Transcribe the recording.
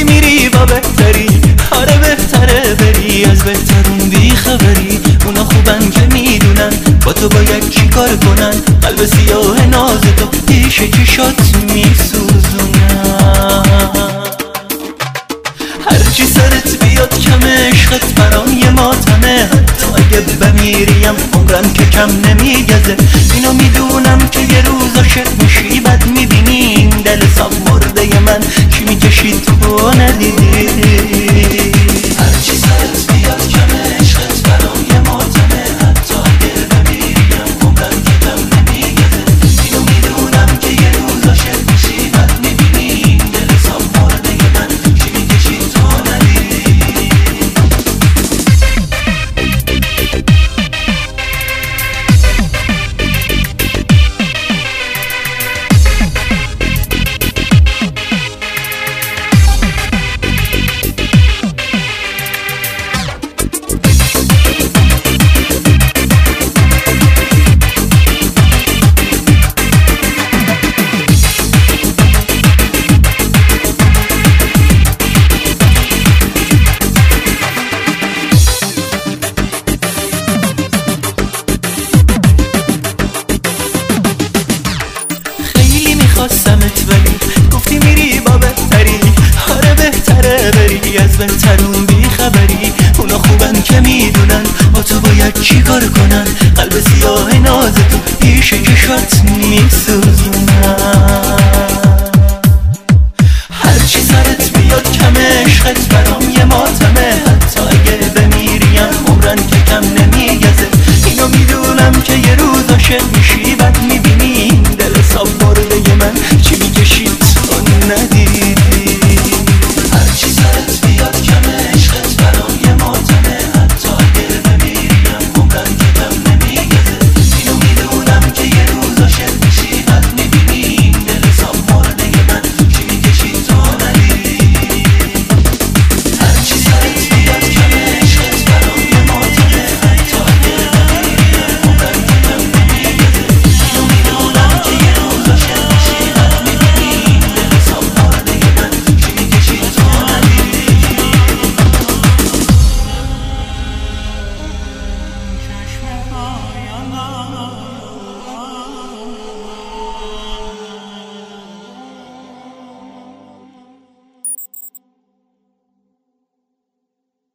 میری با بهتری، آره بهتره بری از بهترون بی خبری. اونا خوبن که میدونن با تو باید چی کار کنن، قلب سیاه ناز تو پیش چشات میسوزونن. هرچی سرت بیاد کم عشقت برام یه ماتمه، حتی اگه بمیریم عمرم که کم نمیگذه. اینو میدونم که یه روز عاشق میشی بد میبینی این دل صاف مرده من چی میکشی تو ندیدی.